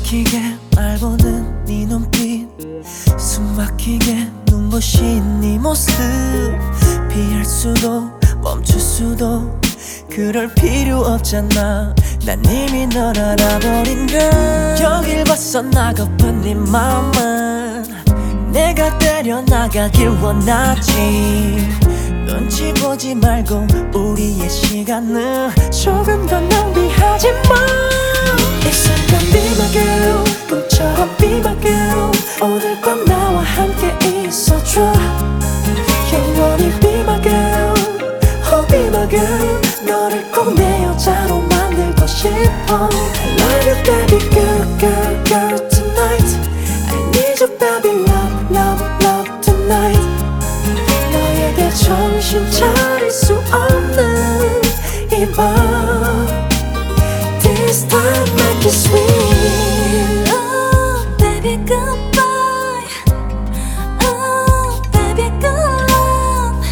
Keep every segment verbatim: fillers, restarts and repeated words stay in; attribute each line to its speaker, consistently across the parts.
Speaker 1: 막히게 날 보는 네 눈빛, 숨막히게 눈부신 네 모습. 피할 수도 멈출 수도 그럴 필요 없잖아. 난 이미 널 알아버린 걸. 여길 벗어나고픈 네 마음은 내가 데려나가길 원하지. 눈치 보지 말고 우리의 시간을 조금 더 낭비하지 마. 이 순간 be my girl, 꿈처럼 be my girl. 오늘 밤 나와 함께 있어줘. 영원히 be my girl, oh be my girl. 너를 꼭 내 여자로 만들고 싶어. I love you baby girl, girl, girl tonight. I need you baby love, love, love tonight. 너에게 정신 차릴 수 없는 이 밤, this time make it sweet.
Speaker 2: Oh baby goodbye, oh baby good love.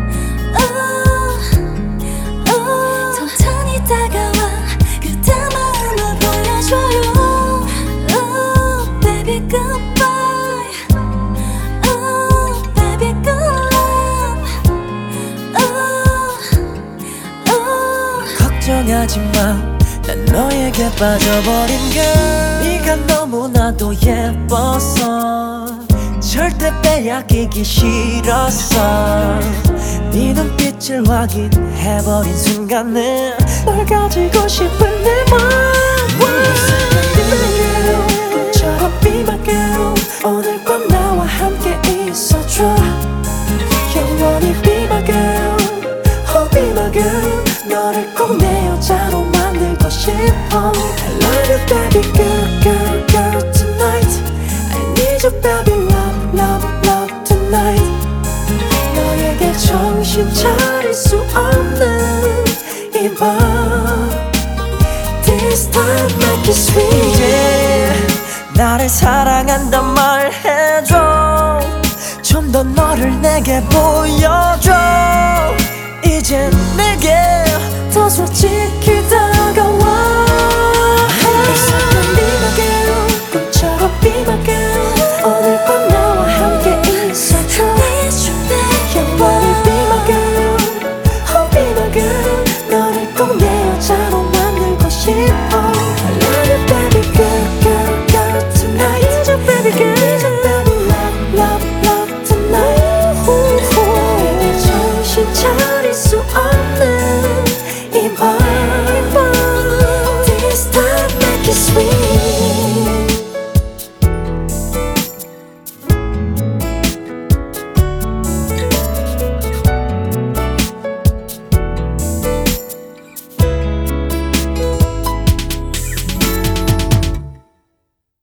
Speaker 2: Oh oh 천천히 다가와 그대 마음을 보여줘요. Oh baby goodbye, oh baby good love. Oh oh
Speaker 1: 걱정하지 마, 난 너에게 빠져버린 걸. 네가 너무나도 예뻐서 절대 빼앗기기 싫었어. 네 눈빛을 확인해버린 순간에 널 가지고 싶은 내 맘. Be my girl, 꿈처럼 be my girl. 오늘 밤 나와 함께 있어줘. 영원히 be my girl, oh be my girl. 너를 꼭 내 여자로 만들고 싶어. I love you baby girl, girl, girl tonight. I need you baby love, love, love tonight. 너에게 정신 차릴 수 없는 이 밤, this time make it sweet. 이제 나를 사랑한단 말 해줘. 좀 더 너를 내게 보여줘. 이젠 내게 더 솔직히 다가와. Be my girl, 꿈처럼 be my girl. 오늘 밤 나와 함께 있어줘. 영원히 be my girl, oh be my girl. 너를 꼭 내 여자로 만들고 싶어. I love you baby girl, girl, girl tonight. Need you baby girl, need you baby love, love, love tonight. 너에게 정신 차려